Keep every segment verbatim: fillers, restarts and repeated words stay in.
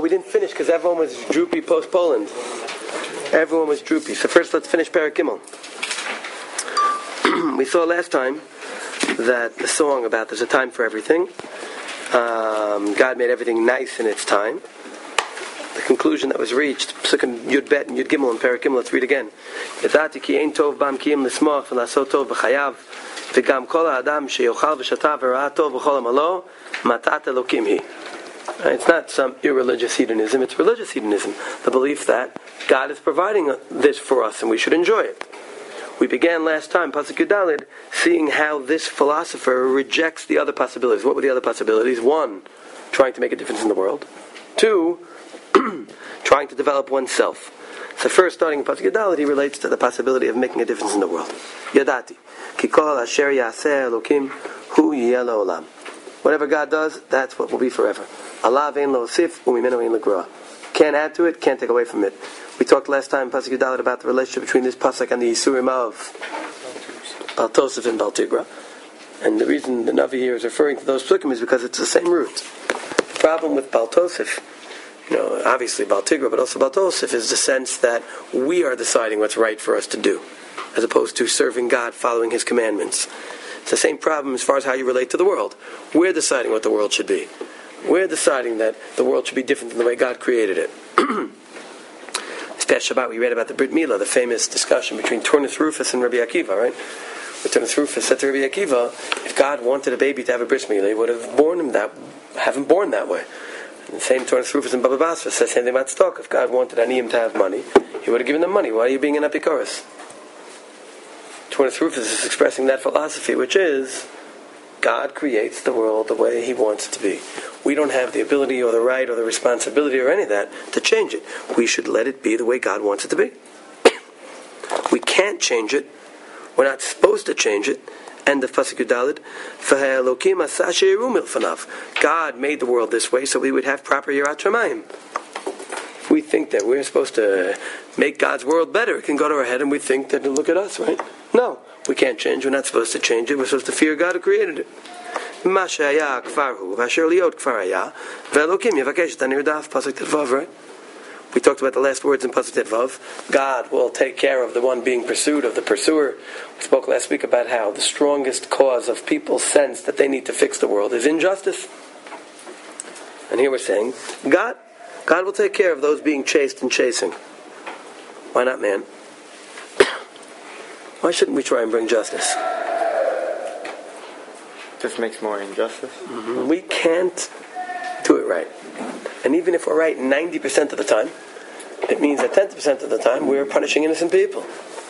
we didn't finish because everyone was droopy post Poland. Everyone was droopy. So first, let's finish Perek Gimel. We saw last time that the song about there's a time for everything. Um, God made everything nice in its time. The conclusion that was reached, Psukim Yud Bet and Yud Gimel and Perek Gimel, let's read again. Yadati ki ein tov bam kiyim l'smoch v'lasot tov b'chayav v'gam kol ha'adam sheyochal v'shatav v'ra'a tov v'chol ha'malo matat Elokim hi. It's not some irreligious hedonism, it's religious hedonism. The belief that God is providing this for us and we should enjoy it. We began last time, Pasuk Yudalid, seeing how this philosopher rejects the other possibilities. What were the other possibilities? One, trying to make a difference in the world. Two, trying to develop oneself. So first, starting in Pasuk Yudalid, he relates to the possibility of making a difference in the world. Yadati, ki kol asher yaseh Elokim hu yiyeh la'olam. Whatever God does, that's what will be forever. Allah vein lo osif umimenu ein legroa. Can't add to it, can't take away from it. We talked last time, Pasuk Yudalid, about the relationship between this pasuk and the Yisurim of Baltosif and Baltigra. And the reason the Navi here is referring to those psukim is because it's the same root. The problem with Baltosif, you know, obviously Baltigra, but also Baltosif, is the sense that we are deciding what's right for us to do, as opposed to serving God, following His commandments. It's the same problem as far as how you relate to the world. We're deciding what the world should be. We're deciding that the world should be different than the way God created it. This past Shabbat we read about the Brit Milah, the famous discussion between Turnus Rufus and Rabbi Akiva, right? Where Turnus Rufus said to Rabbi Akiva, if God wanted a baby to have a bris milah, He would have born him that, have him born that way. And the same Turnus Rufus and Baba Basra says the same thing about stock. If God wanted Aniyim to have money, He would have given them money. Why are you being an Apikoros? Turnus Rufus is expressing that philosophy, which is God creates the world the way He wants it to be. We don't have the ability or the right or the responsibility or any of that to change it. We should let it be the way God wants it to be. We can't change it. We're not supposed to change it. End of Pasuk Yudalid. God made the world this way so we would have proper Yirat Shamayim. If we think that we're supposed to make God's world better, it can go to our head and we think that, look at us, right? No. We can't change. We're not supposed to change it. We're supposed to fear God who created it. Right? We talked about the last words in Pasuk Tetvav. God will take care of the one being pursued, of the pursuer. We spoke last week about how the strongest cause of people's sense that they need to fix the world is injustice. And here we're saying, God, God will take care of those being chased and chasing. Why not man? Why shouldn't we try and bring justice? Just makes more injustice. Mm-hmm. We can't do it right. And even if we're right ninety percent of the time, it means that ten percent of the time we're punishing innocent people.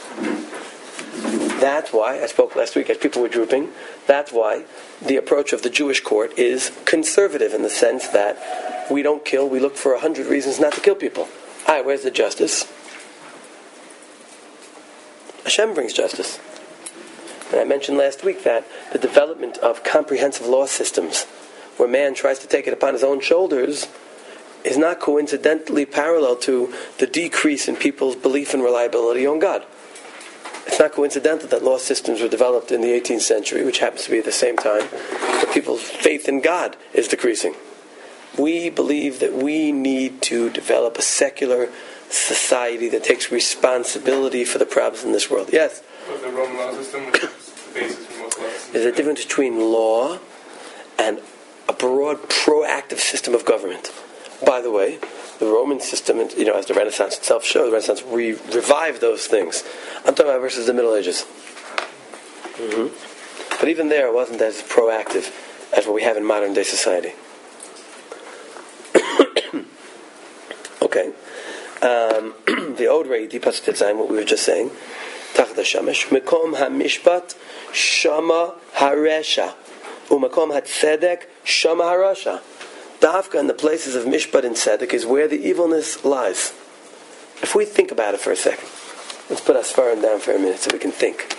That's why, I spoke last week as people were drooping, that's why the approach of the Jewish court is conservative in the sense that we don't kill, we look for a hundred reasons not to kill people. Alright, where's the justice? Hashem brings justice. And I mentioned last week that the development of comprehensive law systems, where man tries to take it upon his own shoulders, is not coincidentally parallel to the decrease in people's belief and reliability on God. It's not coincidental that law systems were developed in the eighteenth century, which happens to be at the same time that people's faith in God is decreasing. We believe that we need to develop a secular society that takes responsibility for the problems in this world. Yes? Was the Roman law system the basis for most laws? There's a difference between law and a broad, proactive system of government. By the way, the Roman system, you know, as the Renaissance itself showed, the Renaissance re- revived those things. I'm talking about versus the Middle Ages. Mm-hmm. But even there, it wasn't as proactive as what we have in modern day society. Okay. Um, the Od Rei Pasuk Tetzayin, what we were just saying, Tachat HaShamesh, Mekom HaMishpat Shama HaResha, Umekom HaTzedek Shama HaRasha. Dafka in the places of Mishpat and Tzedek is where the evilness lies. If we think about it for a second, let's put our Sfarim down for a minute so we can think.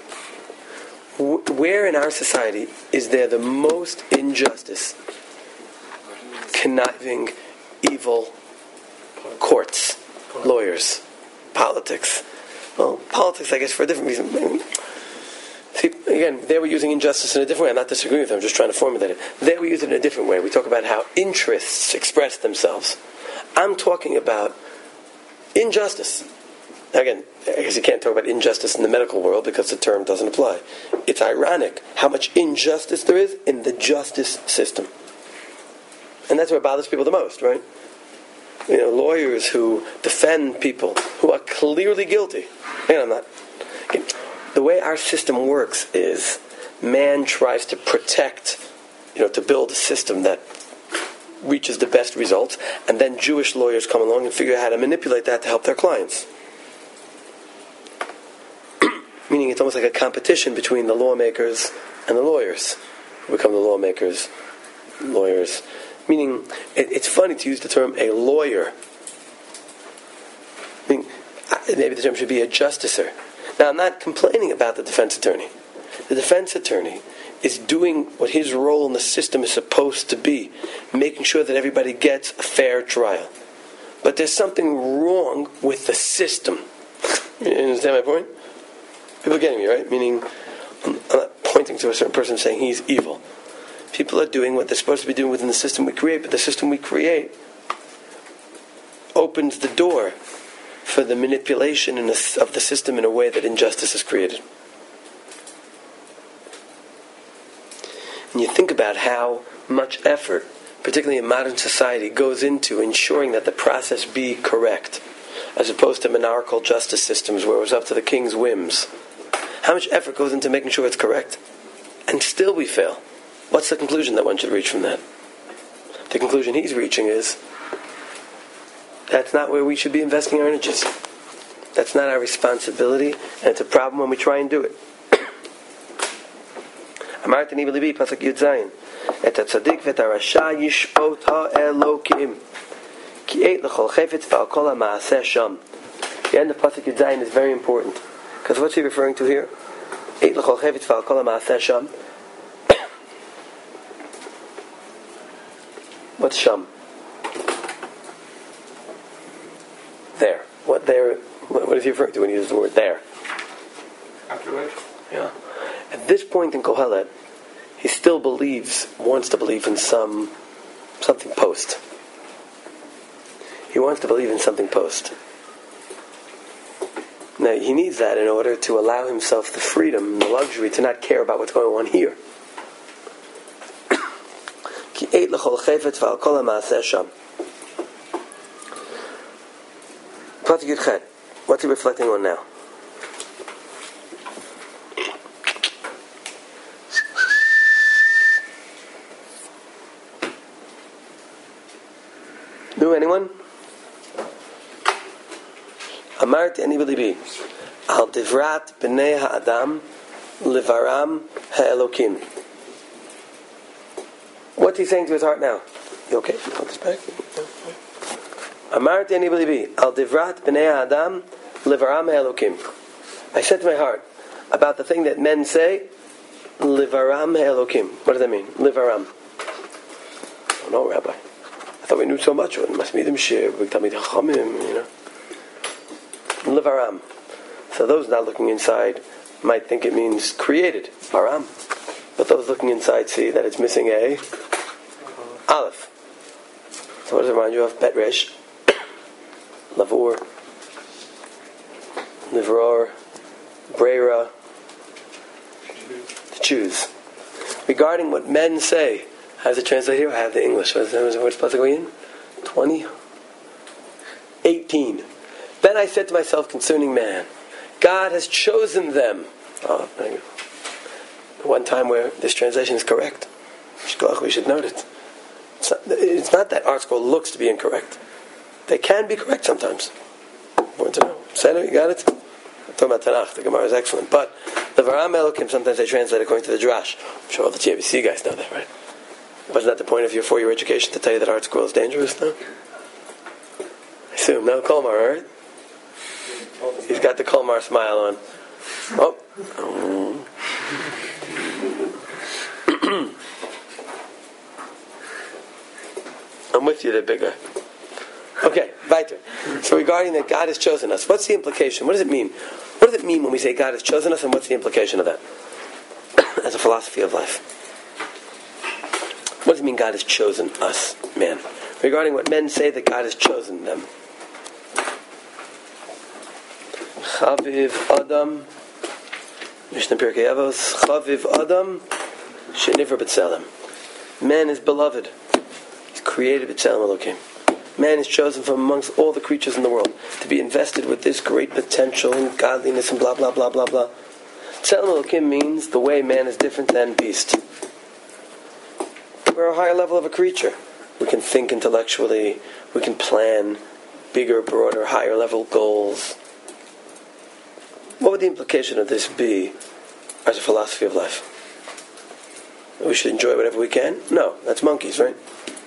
Where in our society is there the most injustice, conniving, evil courts, lawyers, politics? Well, politics, I guess, for a different reason. See, again, they were using injustice in a different way. I'm not disagreeing with them, I'm just trying to formulate it. They were using it in a different way. We talk about how interests express themselves. I'm talking about injustice. Again, I guess you can't talk about injustice in the medical world because the term doesn't apply. It's ironic how much injustice there is in the justice system. And that's what bothers people the most, right? You know, lawyers who defend people who are clearly guilty. Again, I'm not... Again, the way our system works is man tries to protect, you know, to build a system that reaches the best results, and then Jewish lawyers come along and figure out how to manipulate that to help their clients. Meaning it's almost like a competition between the lawmakers and the lawyers. We become the lawmakers, lawyers. Meaning, it, it's funny to use the term a lawyer. I mean, maybe the term should be a justicer. Now, I'm not complaining about the defense attorney. The defense attorney is doing what his role in the system is supposed to be, making sure that everybody gets a fair trial. But there's something wrong with the system. You understand my point? People are getting me, right? Meaning, I'm not pointing to a certain person saying he's evil. People are doing what they're supposed to be doing within the system we create, but the system we create opens the door for the manipulation in a, of the system in a way that injustice is created. And you think about how much effort, particularly in modern society, goes into ensuring that the process be correct, as opposed to monarchical justice systems where it was up to the king's whims. How much effort goes into making sure it's correct? And still we fail. What's the conclusion that one should reach from that? The conclusion he's reaching is that's not where we should be investing our energies. That's not our responsibility, and it's a problem when we try and do it. Amart ani b'libi, pasuk Yud Zayin, et hatzadik v'et harasha yishpot ha'elokim, ki eit l'chol chefetz v'al kol ha'maaseh sham. The end of pasuk Yud Zayin is very important, because what's he referring to here? Eit l'chol chefetz v'al kol ha'maaseh sham. What's sham? There. What there? What is he referring to when he uses the word there? Afterward. Yeah. At this point in Kohelet, he still believes, wants to believe in some something post. He wants to believe in something post. Now, he needs that in order to allow himself the freedom, the luxury to not care about what's going on here. Ki eit l'chol chefetz v'al kol ha'maaseh sham. Pasuk Yud Chet. What's he reflecting on now? No, anyone? Amart ani b'libi al divrat b'nei ha'adam levaram ha'elokim. What's he saying to his heart now? You okay? You put this back? Amart ani b'libi al divrat b'nei ha'adam levaram ha'elokim. I said to my heart about the thing that men say, levaram ha'elokim. What does that mean? Levaram. I don't know, Rabbi. I thought we knew so much. It must be them shir, big Talmid Chachamim, you know. Levaram. So those not looking inside might think it means created, Varam. But those looking inside see that it's missing a Aleph. So what does it remind you of? Bet Resh, Lavor, Livror, Brera, to choose. Regarding what men say, how does it translate here? I have the English. What's it supposed to go in? twenty? eighteen. Then I said to myself concerning man, God has chosen them. Oh, there you go. One time where this translation is correct. We should note it. It's not, it's not that ArtScroll looks to be incorrect. They can be correct sometimes. Want to know? Senator, you got it? I'm talking about Tanakh. The Gemara is excellent. But the Varam Elokim, sometimes they translate according to the Drash. I'm sure all the T A B C guys know that, right? Wasn't that the point of your four-year education to tell you that ArtScroll is dangerous, no? I assume. No, Kolmar, all right? He's got the Kolmar smile on. Oh. I'm with you there, big guy. Okay, weiter. So regarding that God has chosen us, what's the implication? What does it mean? What does it mean when we say God has chosen us, and what's the implication of that? As a philosophy of life. What does it mean God has chosen us, man? regarding what men say that God has chosen them. Chaviv Adam, Mishnah Pirkei Avos, Chaviv Adam, Shenivra B'Tselem. Man is beloved. He's created B'Tselem Elokim. Man is chosen from amongst all the creatures in the world to be invested with this great potential and godliness and blah blah blah blah blah. B'Tselem Elokim means the way man is different than beast. We're a higher level of a creature. We can think intellectually. We can plan bigger, broader, higher level goals. What would the implication of this be as a philosophy of life? We should enjoy whatever we can? No, that's monkeys, right?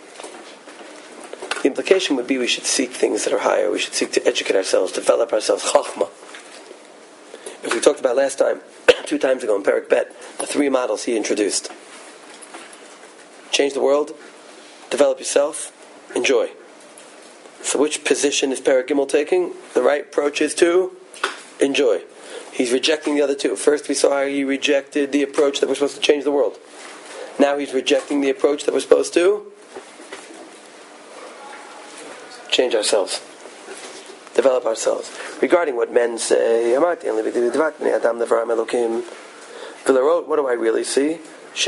The implication would be we should seek things that are higher. We should seek to educate ourselves, develop ourselves, chachma. If we talked about last time, two times ago in Perek Bet, the three models he introduced. Change the world, develop yourself, enjoy. So which position is Perek Gimel taking? The right approach is to enjoy. He's rejecting the other two. First we saw how he rejected the approach that we're supposed to change the world. Now he's rejecting the approach that we're supposed to change ourselves. Develop ourselves. Regarding what men say, what do I really see?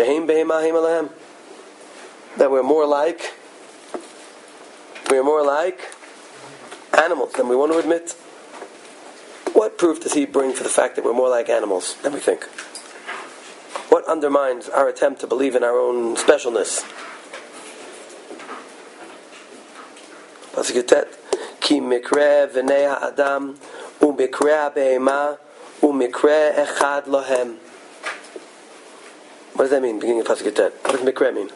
That we're more like we're more like animals than we want to admit. What proof does he bring for the fact that we're more like animals than we think? What undermines our attempt to believe in our own specialness? Ki mikre v'nei ha'adam u'mikre ha'be'ema u'mikre echad lohem. What does that mean, beginning of Pasuk Yutet? What does mikre mean?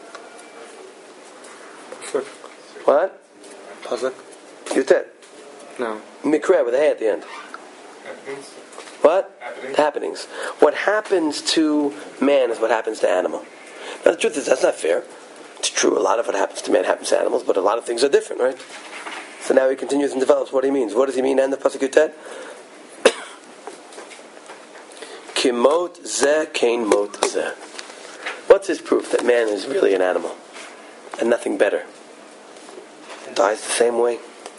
What? Pasuk? Yutet. No. Mikre with a hay at the end. Happenings. What? Happenings. Happenings. What happens to man is what happens to animal. Now the truth is that's not fair. It's true, a lot of what happens to man happens to animals, but a lot of things are different, right? So now he continues and develops what he means. What does he mean? End of Pasuk Yutet. Kimot zeh kain mot zeh. What's his proof that man is really an animal and nothing better? Dies the same way.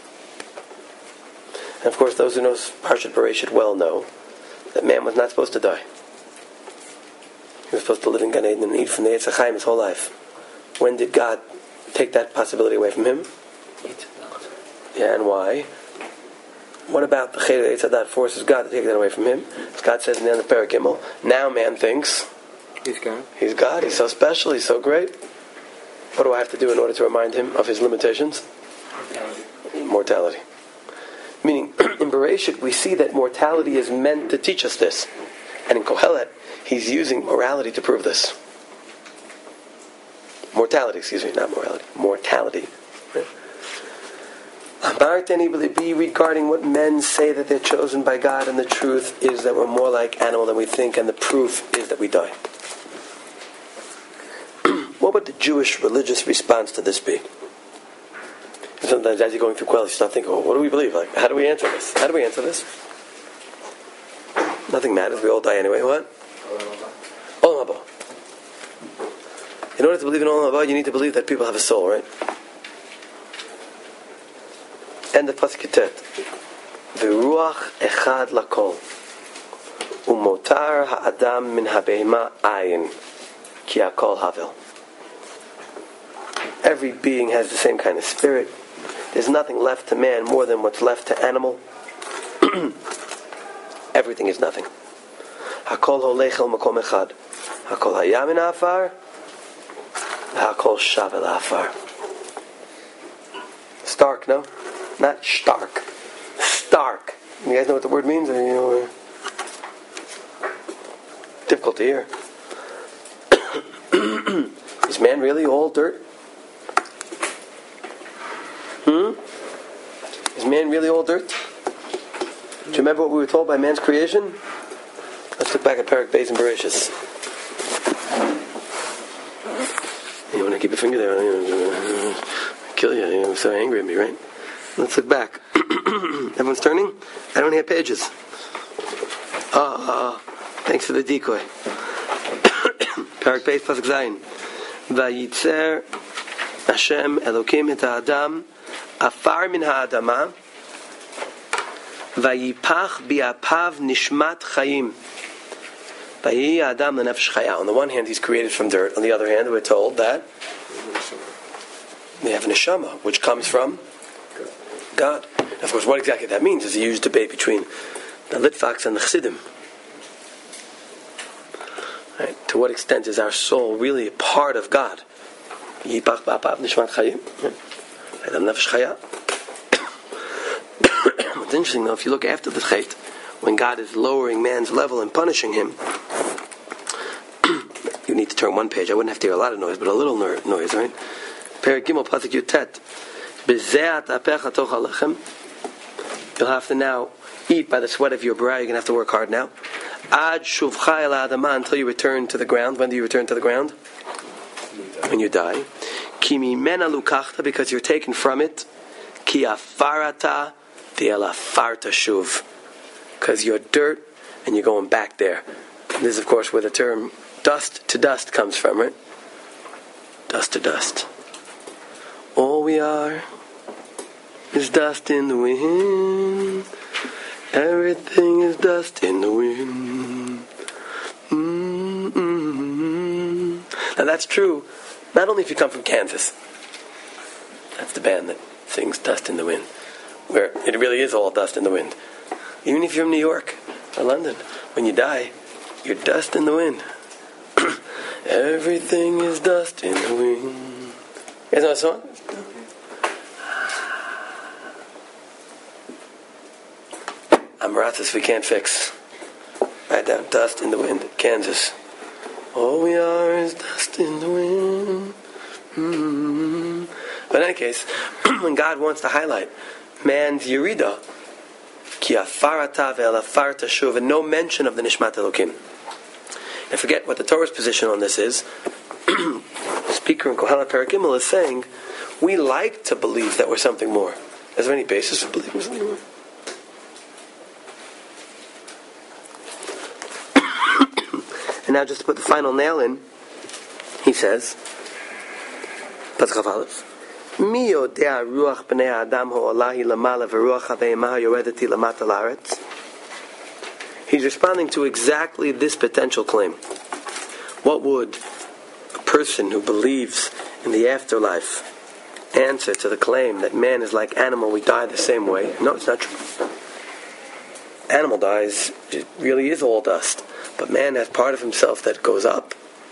And of course, those who know Parshat Bereshit well know that man was not supposed to die. He was supposed to live in Gan Eden and eat from the Eitz HaChaim his whole life. When did God take that possibility away from him? Yeah, and why? What about the Cheder Eitz Hadat forces God to take that away from him? As God says in the end of Perek Gimel, now man thinks He's God. He's God, he's so special, he's so great. What do I have to do in order to remind him of his limitations? Mortality. Mortality. Meaning, in Bereshit, we see that mortality is meant to teach us this. And in Kohelet, he's using morality to prove this. Mortality, excuse me, not morality. Mortality. Be regarding what men say that they're chosen by God, and the truth is that we're more like animal than we think, and the proof is that we die. What would the Jewish religious response to this be? Sometimes as you're going through Kohelet, you start thinking, oh, what do we believe? Like, how do we answer this? How do we answer this? Nothing matters, we all die anyway. What? Olam haba. In order to believe in Olam haba, you need to believe that people have a soul, right? End of Pasuk Yutet. V'ruach echad lakol u'motar ha'adam min ha'beima ayin ki hakol havel. Every being has the same kind of spirit. There's nothing left to man more than what's left to animal. Everything is nothing. Hakol holech el makom echad. Hakol hayam min ha'afar. Hakol shav el ha'afar. Stark, no? Not stark. Stark. You guys know what the word means? Or, you know, difficult to hear. Is man really all dirt? Hmm? Is man really all dirt? Do you remember what we were told by man's creation? Let's look back at Perek Beis and Bereshis. You want to keep your finger there? I'll kill you. You're so angry at me, right? Let's look back. Everyone's turning? I don't have pages. Ah, uh, uh, thanks for the decoy. Perek Beis Pasuk Zayin. Vayitzer Hashem Elokim et ha'adam afar min ha'adama vayipach bi'apav nishmat chayim. Vayi adam lenefesh chaya. On the one hand, he's created from dirt. On the other hand, we're told that we have a neshama, which comes from God. And of course, what exactly that means is a huge debate between the Litvaks and the Chassidim. Right? To what extent is our soul really a part of God? Yipach ba'apav nishmat chayim. Adam nefesh chaya. What's interesting though, if you look after the Chet, when God is lowering man's level and punishing him, you need to turn one page. I wouldn't have to hear a lot of noise, but a little noise, right? Perek Gimel Pasuk Yutet. B'zeat apecha toch halechem. You'll have to now eat by the sweat of your brow. You're going to have to work hard now. Ad shuvcha el adama, until you return to the ground. When do you return to the ground? When you die. Ki mimena lukachta, because you're taken from it. Ki afarata v'elafarta shuv. Because you're dirt and you're going back there. And this is, of course, where the term dust to dust comes from, right? Dust to dust. All we are is dust in the wind. Everything is dust in the wind. Mm-mm-mm. Now that's true, not only if you come from Kansas. That's the band that sings Dust in the Wind, where it really is all dust in the wind. Even if you're from New York or London, when you die, you're dust in the wind. Everything is dust in the wind. You guys know that song? Amaratis we can't fix. Write down, dust in the wind, Kansas. All we are is dust in the wind. Mm-hmm. But in any case, when God wants to highlight man's Yerida, Ki afarata ve'elafarta shuv, and no mention of the Nishmat Elokim. And forget what the Torah's position on this is. The speaker in Kohelet Perek Gimel is saying, we like to believe that we're something more. Is there any basis for believing something more? And now just to put the final nail in, he says, Pasuk Chaf Aleph, Mi yodea ruach b'nei adam ho'olahi lamala v'ruach haveimaha yoredeti lamata la'aretz. He's responding to exactly this potential claim. What would a person who believes in the afterlife answer to the claim that man is like animal, we die the same way? No, it's not true. Animal dies, it really is all dust. But man has part of himself that goes up.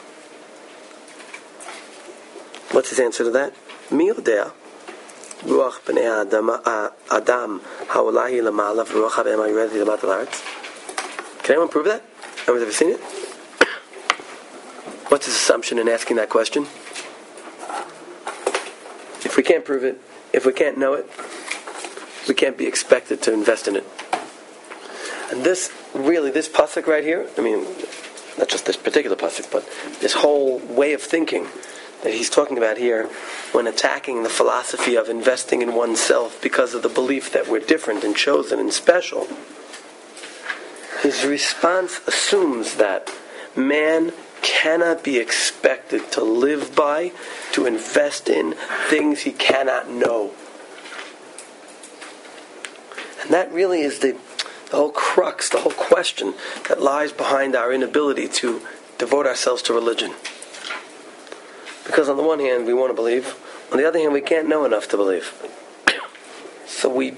What's his answer to that? Mi yodea ruach b'nei adam ha'olahi lamala v'ruach haveimaha yoredeti lamata la'aretz. Can anyone prove that? Anyone's ever seen it? What's his assumption in asking that question? If we can't prove it, if we can't know it, we can't be expected to invest in it. And this, really, this pasuk right here, I mean, not just this particular pasuk, but this whole way of thinking that he's talking about here when attacking the philosophy of investing in oneself because of the belief that we're different and chosen and special, his response assumes that man cannot be expected to live by, to invest in things he cannot know. And that really is the, the whole crux, the whole question that lies behind our inability to devote ourselves to religion. Because on the one hand, we want to believe. On the other hand, we can't know enough to believe. So we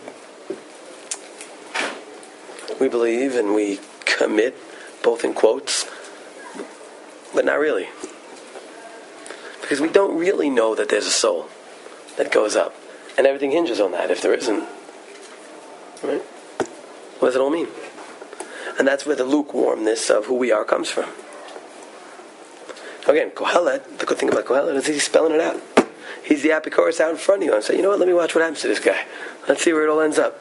we believe and we commit, both in quotes, but not really. Because we don't really know that there's a soul that goes up. And everything hinges on that if there isn't. Right? What does it all mean? And that's where the lukewarmness of who we are comes from. Again, Kohelet, the good thing about Kohelet is he's spelling it out. He's the Apikoros out in front of you and say, you know what, let me watch what happens to this guy. Let's see where it all ends up.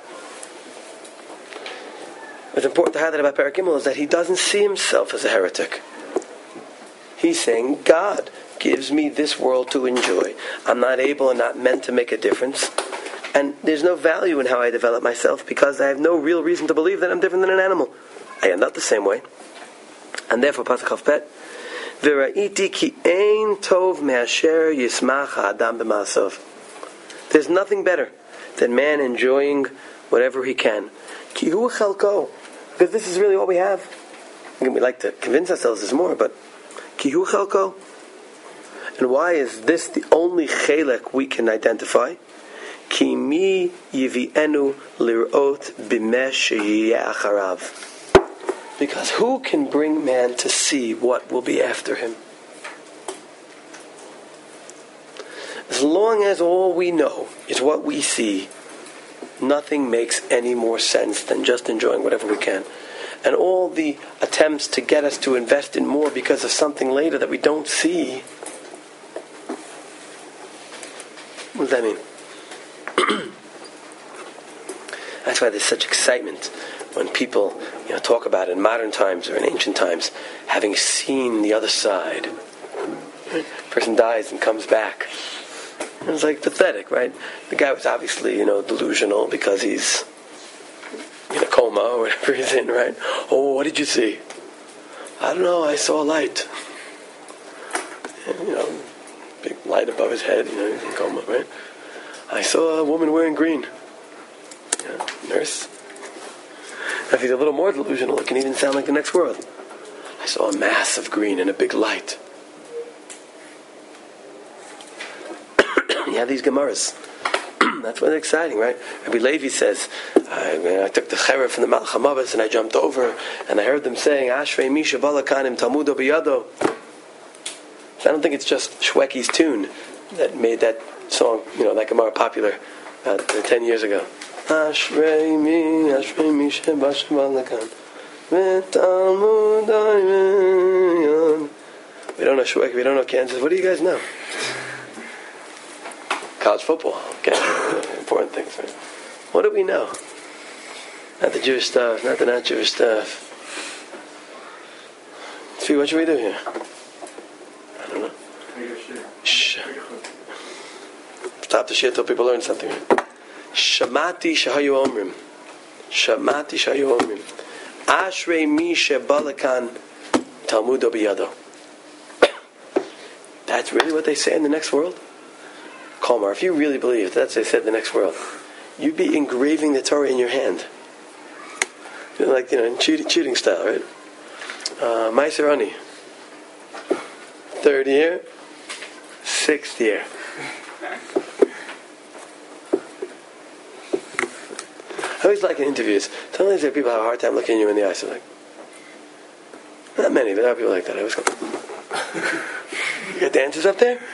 What's important to highlight about Perek Gimel is that he doesn't see himself as a heretic. He's saying, God gives me this world to enjoy. I'm not able and not meant to make a difference. And there's no value in how I develop myself because I have no real reason to believe that I'm different than an animal. I am not the same way. And therefore, Pasuk Chaf Bet, V'ra'iti ki ein tov me'asher yismach ha'adam b'ma'asav. There's nothing better than man enjoying whatever he can. Ki hu chalko. Because this is really all we have. We like to convince ourselves there's more, but ki hu chalko. And why is this the only chelek we can identify? Ki mi yivi'enu lir'ot b'meh sheyiyeh acharav. Because who can bring man to see what will be after him? As long as all we know is what we see, nothing makes any more sense than just enjoying whatever we can. And all the attempts to get us to invest in more because of something later that we don't see, what does that mean? That's why there's such excitement when people, you know, talk about it in modern times or in ancient times, having seen the other side. A person dies and comes back. And it's like pathetic, right? The guy was obviously, you know, delusional because he's in a coma or whatever he's in, right? Oh, what did you see? I don't know, I saw a light. And, you know, big light above his head, you know, he's in a coma, right? I saw a woman wearing green. Yeah, nurse. If he's a little more delusional, it can even sound like the next world. I saw a mass of green and a big light. You have these Gemaras. That's what's exciting, right? Rabbi Levi says, I, I took the cheref from the Malach HaMavos and I jumped over and I heard them saying, Ashrei Misha Balakanim Talmudo Biyado. So I don't think it's just Shweki's tune that made that song, you know, that Gemara popular about uh, ten years ago. Ashrei mi, Ashrei mi shebash balakan, v'talmud ayyon. We don't know Shweki, we don't know Kansas. What do you guys know? College football, okay, important things, right? What do we know? Not the Jewish stuff, not the not Jewish stuff. See, what should we do here? I don't know. Shh. Stop the shit till people learn something. Shamati shahayu omrim. Shamati shahayu omrim. Ashrei mi shebalakan talmudo biyado. That's really what they say in the next world? Kalmar, if you really believe that's what they said in the next world, you'd be engraving the Torah in your hand. You know, like, you know, in cheating, cheating style, right? Uh, Meiser Ani. Third year, sixth year. I always like in interviews, sometimes there people have a hard time looking you in the eyes. So like, not many, but there are people like that. I always go, you got dancers up there?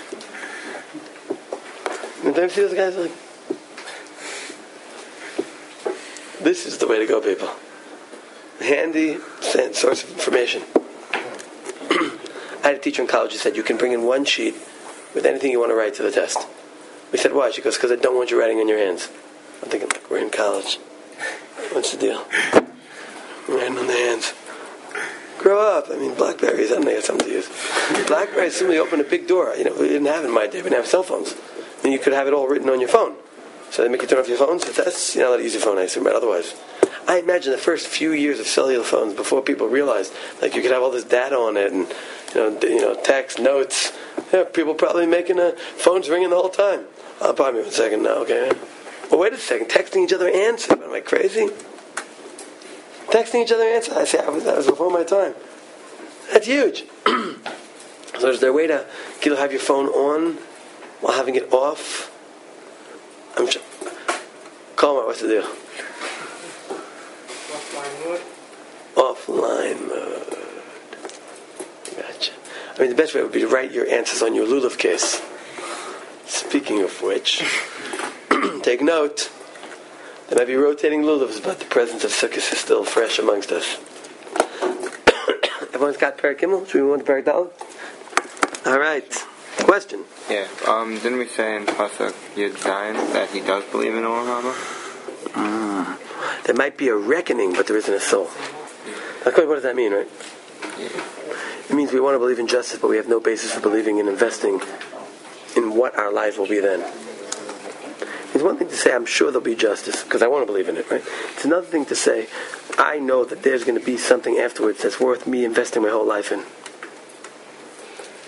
And then see those guys like, this is the way to go, people. Handy source of information. I had a teacher in college who said you can bring in one sheet with anything you want to write to the test. We said, why? She goes, because I don't want you writing on your hands. I'm thinking, like, we're in college. What's the deal? Writing on the hands. Grow up. I mean, Blackberries, I don't know, had something to use. Blackberries simply opened a big door. You know, we didn't have it in my day. We didn't have cell phones. And you could have it all written on your phone. So they make you turn off your phones for tests. You're not allowed to use your phone, I assume, right? Otherwise. I imagine the first few years of cellular phones, before people realized, like, you could have all this data on it, and, you know, you know, text, notes. Yeah, people probably making uh, phones ringing the whole time. Oh, pardon me one second now, okay? Well, wait a second. Texting each other answers. Am I crazy? Texting each other answers. I say, I was, that was before my time. That's huge. So is there a way to you know, have your phone on while having it off? I'm sure. Call me, what's the deal? Offline mode. Offline mode. Gotcha. I mean, the best way would be to write your answers on your lulav case. Speaking of which, take note. There might be rotating lulavs, but the presence of Sukkot is still fresh amongst us. Everyone's got Perek Gimel? Should we move on to Perek Dalet? All right. Question. Yeah. Um. Didn't we say in Pasuk Yud Zayin that he does believe in Olam Haba? Mm. There might be a reckoning, but there isn't a soul. What does that mean, right? Yeah. It means we want to believe in justice, but we have no basis for believing in investing in what our life will be then. It's one thing to say, I'm sure there'll be justice, because I want to believe in it, right? It's another thing to say, I know that there's going to be something afterwards that's worth me investing my whole life in.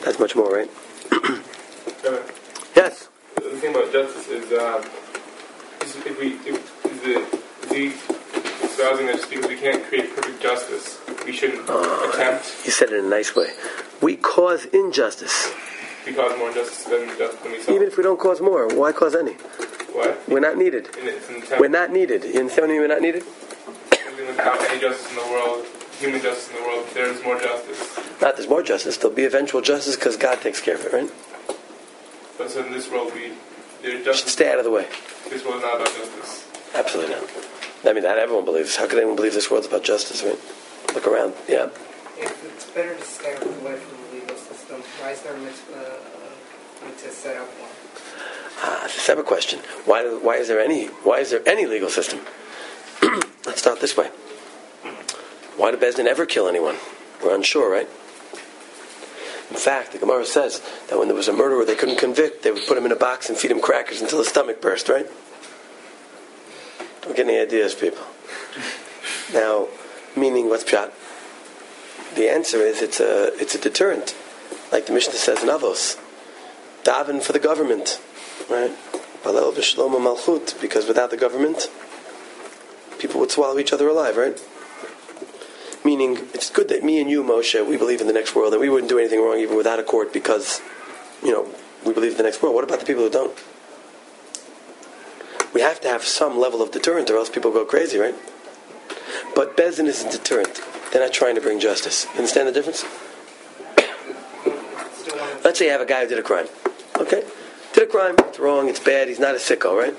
That's much more, right? Uh, Yes. the thing about justice is, um, is if we, if, is the, is he espousing that just because we can't create perfect justice, we shouldn't Uh, attempt You said it in a nice way. We cause injustice. to cause more injustice than, just, than we saw. Even if we don't cause more, why cause any? What? We're not needed. And it's an attempt. We're not needed. You understand what I mean? We're not needed? Even without any justice in the world, human justice in the world, there is more justice. Not there's more justice. There'll be eventual justice because God takes care of it, right? But so in this world, we there's You should justice. stay out of the way. This world is not about justice. Absolutely not. I mean, that everyone believes. How could anyone believe this world's about justice, right? Look around. Yeah. If it's better to stay away from the legal system, why is there a mitzvah uh, to set up one? Ah, it's a separate question. Why? do- Why is there any? Why is there any legal system? Let's start this way. Why did Bezdin ever kill anyone? We're unsure, right? In fact, the Gemara says that when there was a murderer they couldn't convict, they would put him in a box and feed him crackers until his stomach burst, right? Don't get any ideas, people. Now, meaning what's pshat? The answer is it's a it's a deterrent, like the Mishnah says in Avos. Daven for the government, right? Balel b'shlom malchut, because without the government, people would swallow each other alive, right? Meaning, it's good that me and you, Moshe, we believe in the next world, and we wouldn't do anything wrong even without a court because, you know, we believe in the next world. What about the people who don't? We have to have some level of deterrent, or else people go crazy, right? But Bezdin isn't deterrent. They're not trying to bring justice. You understand the difference? Still one of Let's say you have a guy who did a crime. Okay? Did a crime, it's wrong, it's bad, he's not a sicko, right?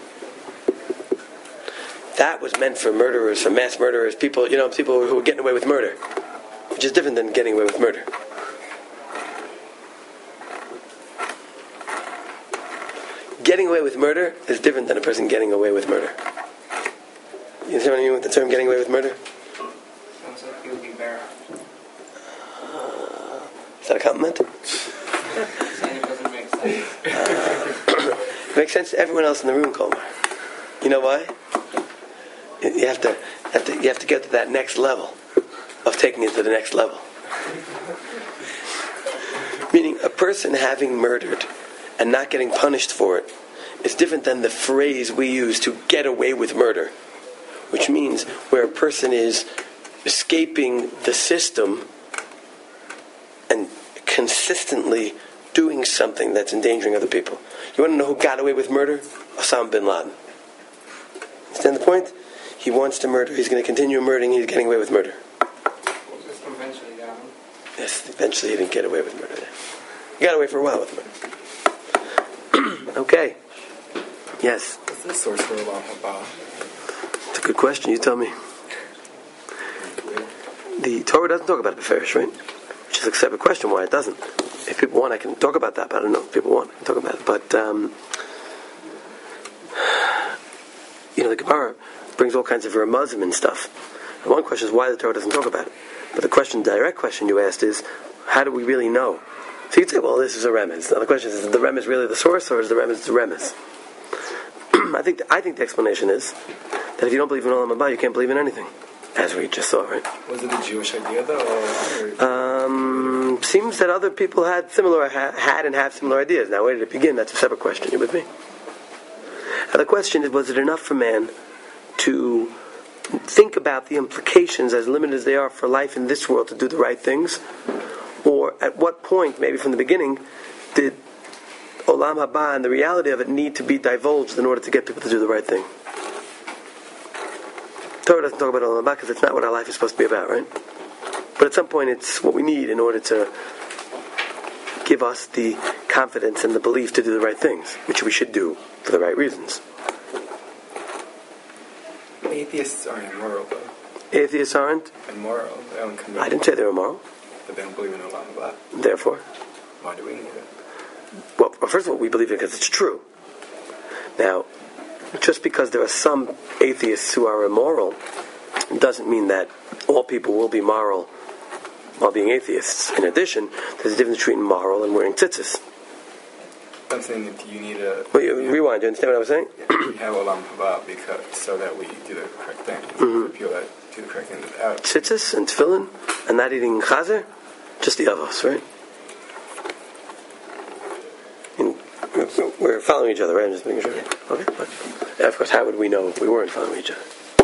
That was meant for murderers, for mass murderers, people, you know, people who were getting away with murder. Which is different than getting away with murder. Getting away with murder is different than a person getting away with murder. You understand what I mean with the term getting away with murder? sounds like you'll be better. Is that a compliment? Saying it doesn't make sense. It makes sense to everyone else in the room, Kolmar. You know why? You have to, have to, you have to get to that next level of taking it to the next level. Meaning, a person having murdered and not getting punished for it is different than the phrase we use to get away with murder, which means where a person is escaping the system and consistently doing something that's endangering other people. You want to know who got away with murder? Osama bin Laden. Understand the point? He wants to murder. He's going to continue murdering. He's getting away with murder. Just eventually got him. Yes, eventually he didn't get away with murder. He got away for a while with murder. Okay. Yes. What's the source for Olam Haba? It's a good question. You tell me. The Torah doesn't talk about it beferish, right? Which is a separate question why it doesn't. If people want, I can talk about that, but I don't know if people want, I can talk about it. But, um, you know, the Gemara brings all kinds of ramazim and stuff. And one question is why the Torah doesn't talk about it. But the question, direct question you asked is, how do we really know? So you'd say, well, this is a remez. Now the question is, is the remez really the source, or is the remez the remez? I think I think the explanation is that if you don't believe in Olam Haba, you can't believe in anything, as we just saw, right? Was it a Jewish idea though? Or, or Um, seems that other people had similar ha- had and have similar ideas. Now, where did it begin? That's a separate question. You with me? Now, the question is: was it enough for man to think about the implications, as limited as they are, for life in this world, to do the right things? Or at what point, maybe from the beginning, did Olam Haba and the reality of it need to be divulged in order to get people to do the right thing? Torah doesn't talk about Olam Haba because it's not what our life is supposed to be about, right? But at some point it's what we need in order to give us the confidence and the belief to do the right things, which we should do for the right reasons. atheists aren't immoral though. Atheists aren't. Immoral. They don't commit. I didn't say they're immoral. But they don't believe in Olam Haba. Therefore, Why do we need it? well, well, first of all, we believe it because it's true. Now, just because there are some atheists who are immoral doesn't mean that all people will be moral while being atheists. In addition, there's a difference between moral and wearing tzitzis. I'm saying if you need a... Well, you, rewind. Do you understand what I was saying? We have Olam Haba because, so that we do the correct thing. Mm-hmm. People that do the correct thing without... Tzitzis and tefillin and not eating chazer, just the avos, right? We're following each other, right? I'm just making sure. Okay. But, and of course, how would we know if we weren't following each other?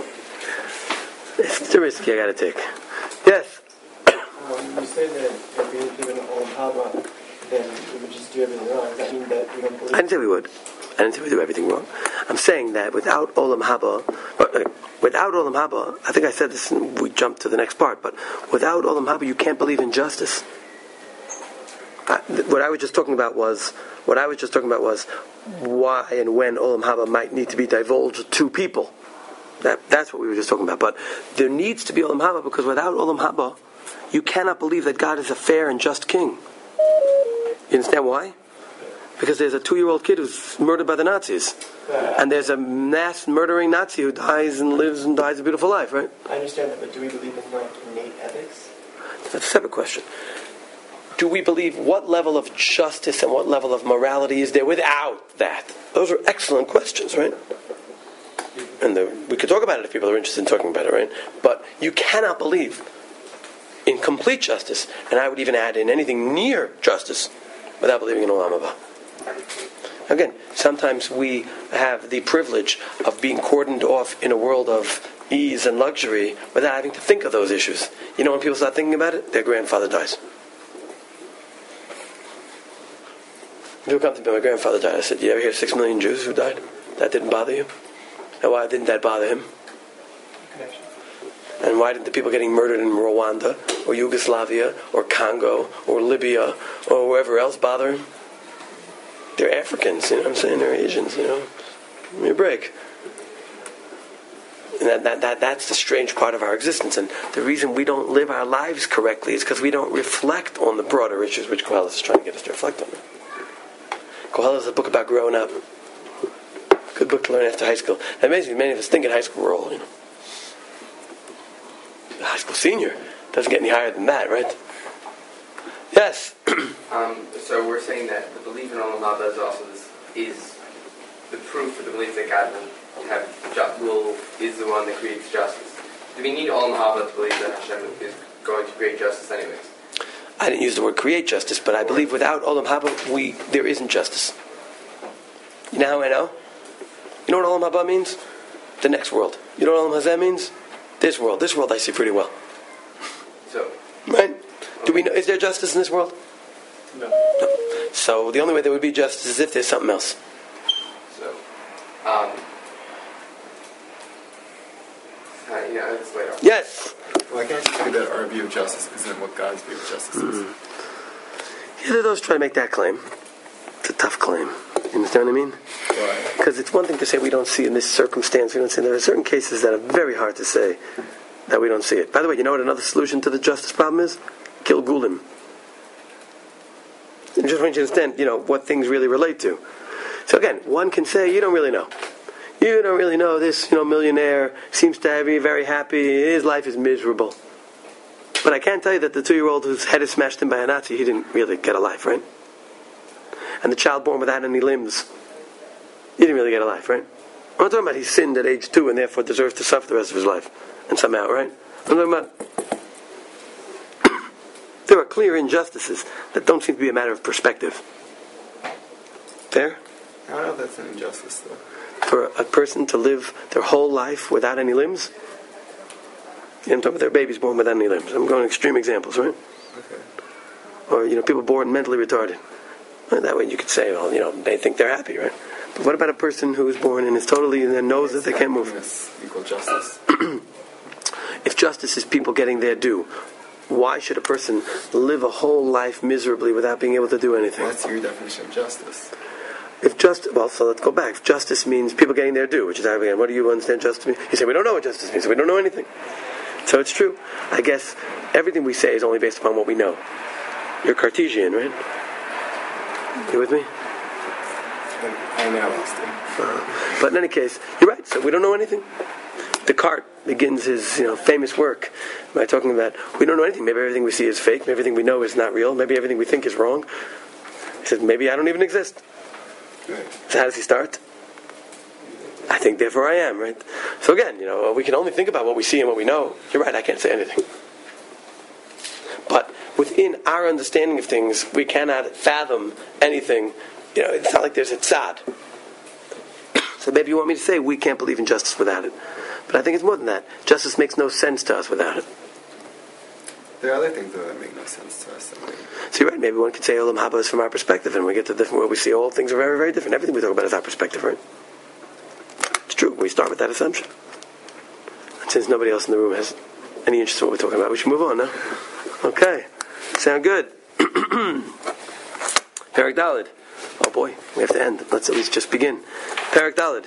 It's the risk I got to take. Yes. Um, you say that if we were given Olam Haba, then we would just do everything wrong. Does that mean that we don't believe? I didn't say we would. I didn't say we do everything wrong. I'm saying that without Olam Haba, uh, without Olam Haba, I think I said this and we jumped to the next part, but without Olam Haba, you can't believe in justice. I, th- what I was just talking about was, what I was just talking about was why and when Olam Haba might need to be divulged to people. That, that's what we were just talking about. But there needs to be Olam Haba because without Olam Haba, you cannot believe that God is a fair and just king. You understand why? Because there's a two-year-old kid who's murdered by the Nazis. And there's a mass murdering Nazi who dies and lives and dies a beautiful life, right? I understand that, but do we believe in like innate ethics? That's a separate question. Do we believe what level of justice and what level of morality is there without that? Those are excellent questions, right? And the, we could talk about it if people are interested in talking about it, right? But you cannot believe in complete justice, and I would even add in anything near justice, without believing in Olam Haba. Again, sometimes we have the privilege of being cordoned off in a world of ease and luxury without having to think of those issues. You know when people start thinking about it? Their grandfather dies. People come to me, my grandfather died. I said, you ever hear of six million Jews who died? That didn't bother you? And why didn't that bother him? Connection. And why didn't the people getting murdered in Rwanda or Yugoslavia or Congo or Libya or wherever else bother him? They're Africans, you know what I'm saying? They're Asians, you know. Give me a break. And that, that, that, that's the strange part of our existence. And the reason we don't live our lives correctly is because we don't reflect on the broader issues which Kohelet is trying to get us to reflect on. Kohelet is a book about growing up. Good book to learn after high school. And amazing, many of us think in high school we're all, you know. A high school senior doesn't get any higher than that, right? Yes. Um, so we're saying that the belief in Olam Haba is also this, is the proof for the belief that God will have ju- will is the one that creates justice. Do we need Olam Haba to believe that Hashem is going to create justice anyways? I didn't use the word create justice, but I believe without Olam Haba, we there isn't justice. You know how I know? You know what Olam Haba means? The next world. You know what Olam Hazeh means? This world. This world I see pretty well. So, right? Do we know? Is there justice in this world? No. No. So the only way there would be justice is if there's something else. so, um, uh, yeah, it's later. Yes. Well, I can't just say that our view of justice isn't what God's view of justice is. Mm-hmm. Either of those try to make that claim. It's a tough claim. You understand what I mean? Why? Because it's one thing to say we don't see in this circumstance, we don't see. There are certain cases that are very hard to say that we don't see it. By the way, you know what another solution to the justice problem is? Gilgulim. I just want you to understand, you know, what things really relate to. So again, one can say, you don't really know. You don't really know this, you know, millionaire seems to be very happy, his life is miserable. But I can tell you that the two-year-old whose head is smashed in by a Nazi, he didn't really get a life, right? And the child born without any limbs, he didn't really get a life, right? I'm not talking about he sinned at age two and therefore deserves to suffer the rest of his life, and somehow, right? I'm talking about there are clear injustices that don't seem to be a matter of perspective. Fair? I don't know if that's an injustice, though. For a person to live their whole life without any limbs? You know, I'm talking about their babies born without any limbs. I'm going extreme examples, right? Okay. Or, you know, people born mentally retarded. Well, that way you could say, well, you know, they think they're happy, right? But what about a person who is born and is totally, and then knows that they can't move? Equal justice. If justice is people getting their due, why should a person live a whole life miserably without being able to do anything? Well, that's your definition of justice. If just well, so let's go back. If justice means people getting their due, which is again, what do you understand justice means? You say we don't know what justice means. So we don't know anything. So it's true. I guess everything we say is only based upon what we know. You're Cartesian, right? You with me? I now lost it. Uh, but in any case, you're right. So we don't know anything. Descartes begins his, you know, famous work by talking about we don't know anything. Maybe everything we see is fake. Maybe everything we know is not real. Maybe everything we think is wrong. He says maybe I don't even exist. Right. So how does he start? I think, therefore I am, right? So again, you know, we can only think about what we see and what we know. You're right, I can't say anything. But within our understanding of things, we cannot fathom anything you know, it's not like there's a tzad. So maybe you want me to say we can't believe in justice without it. But I think it's more than that. Justice makes no sense to us without it. There are other things though that make no sense to us. So you're right, maybe one could say Olam Haba is from our perspective, and we get to the different where we see all things are very, very different. Everything we talk about is our perspective, right? It's true. We start with that assumption. And since nobody else in the room has any interest in what we're talking about, we should move on now. Okay. Sound good? Perek Daled. Oh boy, we have to end. Let's at least just begin. Perek Daled.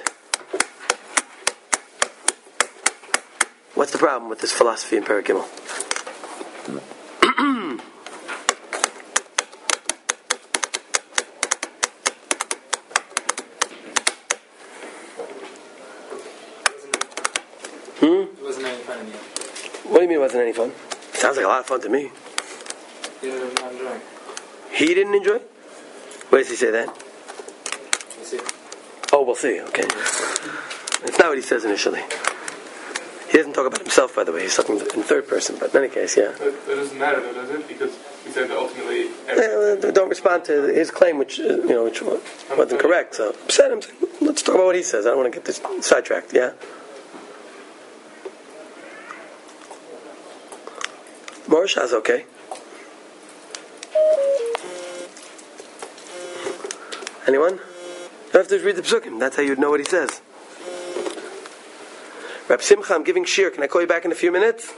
What's the problem with this philosophy in Perek Gimel? Hmm? It wasn't any fun in the end. What do you mean it wasn't any fun? Sounds like a lot of fun to me. You ended up not enjoying. He didn't enjoy? Where does he say that? We'll see. Oh, we'll see. Okay. It's not what he says initially. He doesn't talk about himself, by the way. He's talking in third person. But in any case, yeah. That, that doesn't matter, though, does it? Because we said that ultimately. Yeah, well, don't respond to his claim, which uh, you know, which wasn't correct. So, said him. Let's talk about what he says. I don't want to get this sidetracked. Yeah. Morishah's okay. Anyone? You have to read the psukim. That's how you'd know what he says. Reb Simcha, I'm giving shir. Can I call you back in a few minutes?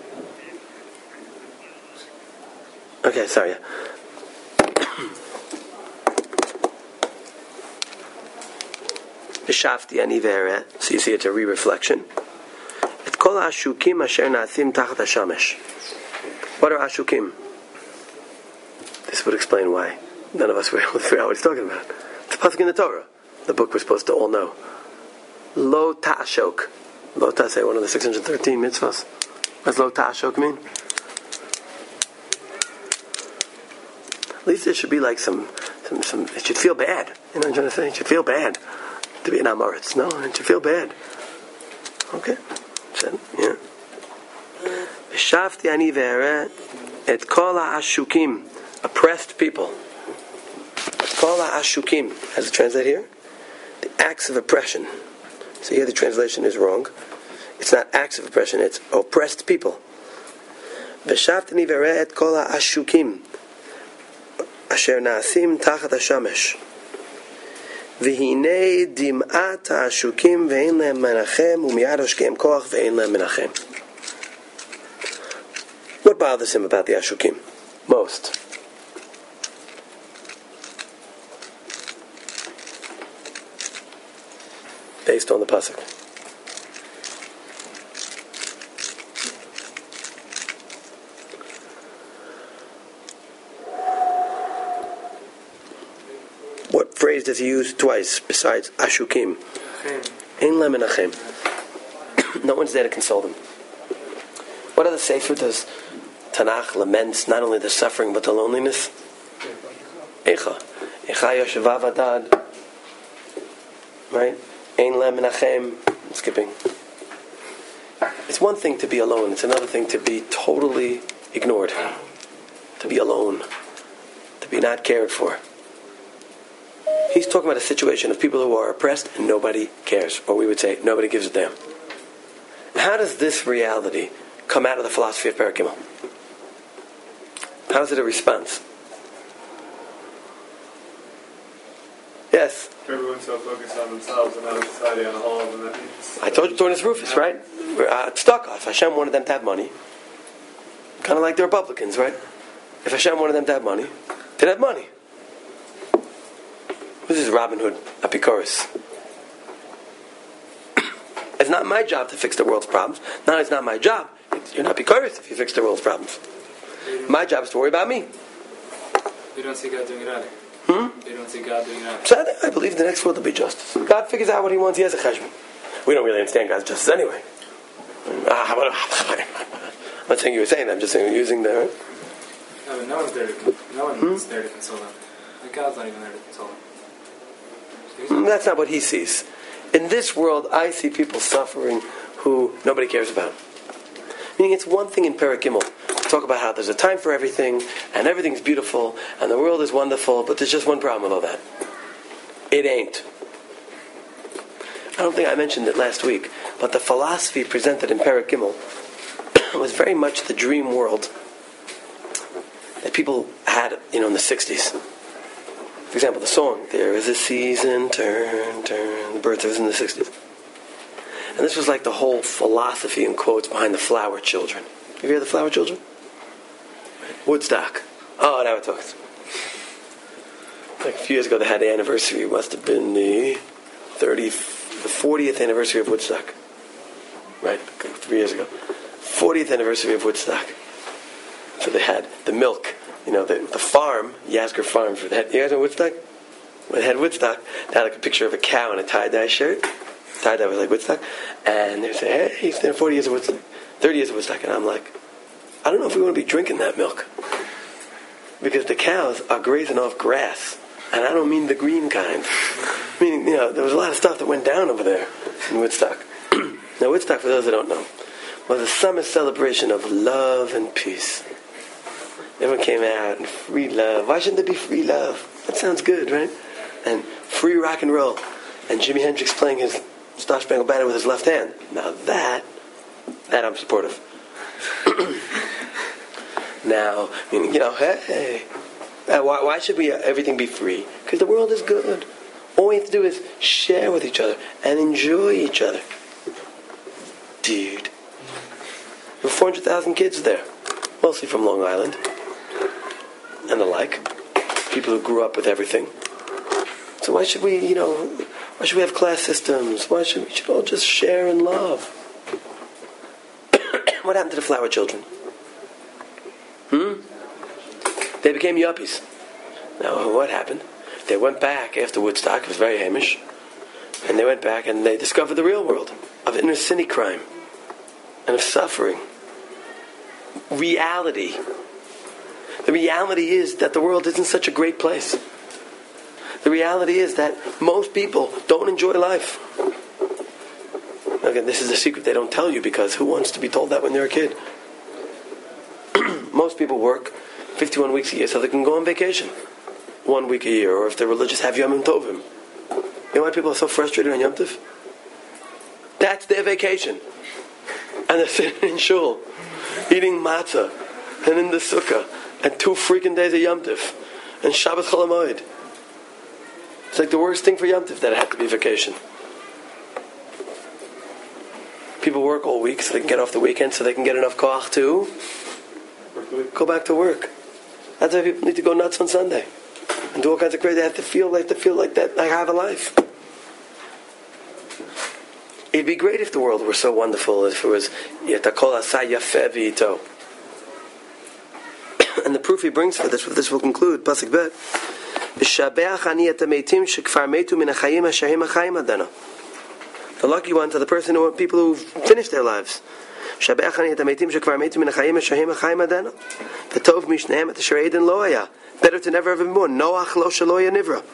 Okay, sorry. Yeah. B'shafti ani ve'eret. So you see it's a re-reflection. Et kol ha'ashukim asher na'asim tachat hashamesh. What are ashukim? This would explain why none of us were able to figure out what he's talking about. It's a pasuk in the Torah. The book we're supposed to all know. Lo ta'ashok. Lo ta'aseh, one of the six hundred thirteen mitzvahs. What does lo ta'ashok mean? At least there should be like some, some, some, it should feel bad. You know what I'm trying to say? It should feel bad to be an Amoritz. No, it should feel bad. Okay. So, yeah. Shafti ani ve'eret et kol ha'ashukim, oppressed people. Kol ha'ashukim, how does it translate here? The acts of oppression. So here the translation is wrong. It's not acts of oppression, it's oppressed people. V'shafti ani ve'eret et kol ha'ashukim asher na'asim tachat hashamesh. V'hinei dim'at ha'ashukim ve'en lehem menachem u'miyad hoshkeim koach ve'en lehem menachem. What bothers him about the Ashukim most? Based on the pasuk. What phrase does he use twice besides Ashukim? Ein lehem menachem. No one's there to console them. What other sefer does Tanakh laments not only the suffering but the loneliness? Echa. Echa yoshevav adad. Right? Ein lehem menachem. I'm skipping. It's one thing to be alone. It's another thing to be totally ignored. To be alone. To be not cared for. He's talking about a situation of people who are oppressed and nobody cares. Or we would say, nobody gives a damn. How does this reality come out of the philosophy of Perek Gimel? How is it a response? Yes? Everyone's so focused on themselves and not on society on a whole. And that I told you Tornis Rufus, right? We're uh, stuck. If Hashem wanted them to have money, kind of like the Republicans, right? If Hashem wanted them to have money, they'd have money. This is Robin Hood, Epicurus. It's not my job to fix the world's problems. Not it's not my job. You're not Epicurus if you fix the world's problems. My job is to worry about me. You don't see God doing it either. Hmm? You don't see God doing it either. So I, I believe the next world will be justice. God figures out what He wants. He has a cheshbon. We don't really understand God's justice anyway. I'm not saying you were saying that. I'm just saying you're using the. No, but no one's there to no one's Hmm? there to console them. Like God's not even there to console them. Mm, That's not what He sees. In this world, I see people suffering who nobody cares about. Meaning, it's one thing in Perek Gimel to talk about how there's a time for everything, and everything's beautiful, and the world is wonderful, but there's just one problem with all that. It ain't. I don't think I mentioned it last week, but the philosophy presented in Perek Gimel was very much the dream world that people had, you know, in the sixties. For example, the song, "There is a season, turn, turn," the Birds was in the sixties. And this was like the whole philosophy, in quotes, behind the Flower Children. Have you heard of the Flower Children? Woodstock. Oh, now we're talking. Like a few years ago, they had the anniversary. It must have been the thirtieth, the fortieth anniversary of Woodstock. Right, three years ago. fortieth anniversary of Woodstock. So they had the milk, you know, the, the farm, Yasker Farm. For that. You guys know Woodstock? When they had Woodstock, they had like a picture of a cow in a tie-dye shirt. Tie-dye was like Woodstock. And they say, hey, he's there forty years of Woodstock. thirty years of Woodstock. And I'm like, I don't know if we want to be drinking that milk. Because the cows are grazing off grass. And I don't mean the green kind. Meaning, you know, there was a lot of stuff that went down over there in Woodstock. Now, Woodstock, for those that don't know, was a summer celebration of love and peace. Everyone came out and free love. Why shouldn't there be free love? That sounds good, right? And free rock and roll. And Jimi Hendrix playing his Star Spangled Banner with his left hand. Now that, that I'm supportive. Now, I mean, you know, hey, uh, why, why should we uh, everything be free? Because the world is good. All we have to do is share with each other and enjoy each other. Dude. There were four hundred thousand kids there, mostly from Long Island and the like. People who grew up with everything. So why should we, you know, why should we have class systems? Why should we should all just share and love? What happened to the Flower Children? Hmm? They became yuppies. Now, what happened? They went back after Woodstock. It was very Hamish. And they went back and they discovered the real world of inner city crime and of suffering. Reality. The reality is that the world isn't such a great place. The reality is that most people don't enjoy life. Again, this is a secret they don't tell you because who wants to be told that when they're a kid? Most people work fifty-one weeks a year so they can go on vacation one week a year, or if they're religious, have Yom Tovim. You know why people are so frustrated on Yom Tov? That's their vacation. And they're sitting in shul, eating matzah, and in the sukkah, and two freaking days of Yom Tov, and Shabbat Chol HaMoed. It's like the worst thing for Yom Tov that it had to be vacation. People work all week so they can get off the weekend, so they can get enough koach to go back to work. That's why people need to go nuts on Sunday and do all kinds of crazy. They have to feel like to feel like that I have a life. It'd be great if the world were so wonderful, if it was Yatakol Asay Yafeh V'ito. And the proof he brings for this, with this we'll conclude, Pasuk Bet. The lucky ones are the person who are people who finished their lives. Better to never have been born. Noach lo shelo yanivra.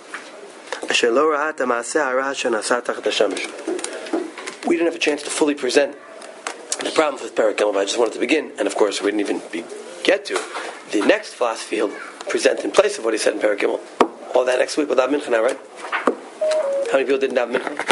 We didn't have a chance to fully present the problems with Perek Gimel. I just wanted to begin, and of course we didn't even be, get to the next philosophy he'll present in place of what he said in Perek Gimel. All that next week with Dav Mincha now, right? How many people didn't have Mincha?